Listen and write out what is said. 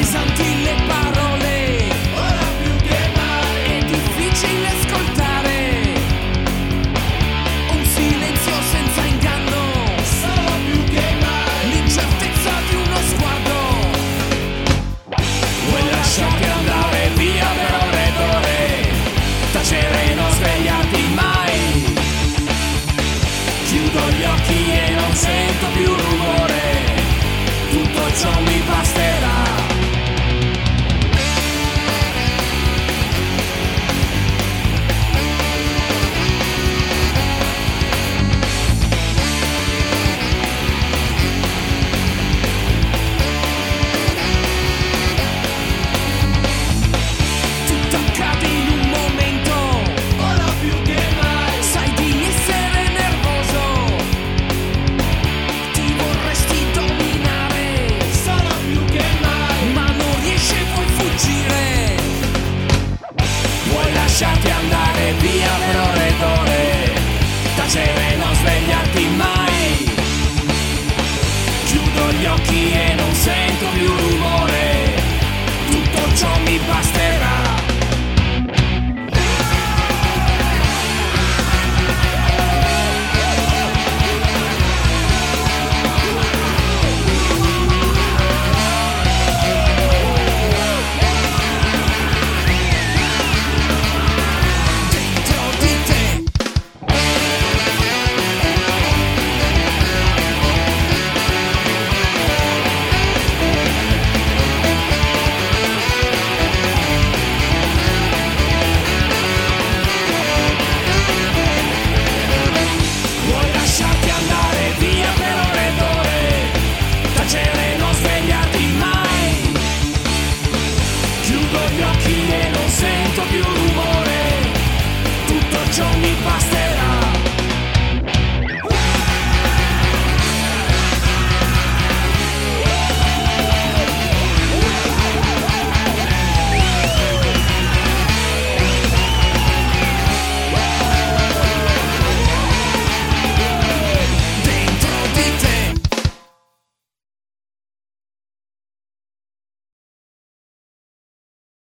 pesanti le parole, ora più che mai è difficile ascoltare un silenzio senza inganno, solo più che mai l'incertezza di uno sguardo. Vuoi lasciarti andare via per ore ed ore, tacere e non svegliarti mai. Chiudo gli occhi e non sento più rumore, tutto ciò mi basterà. Tutto accade in un momento, ora più che mai sai di essere nervoso, ti vorresti dominare, solo più che mai ma non riesci e vuoi fuggire. Vuoi lasciarti andare via per ore ed ore, tacere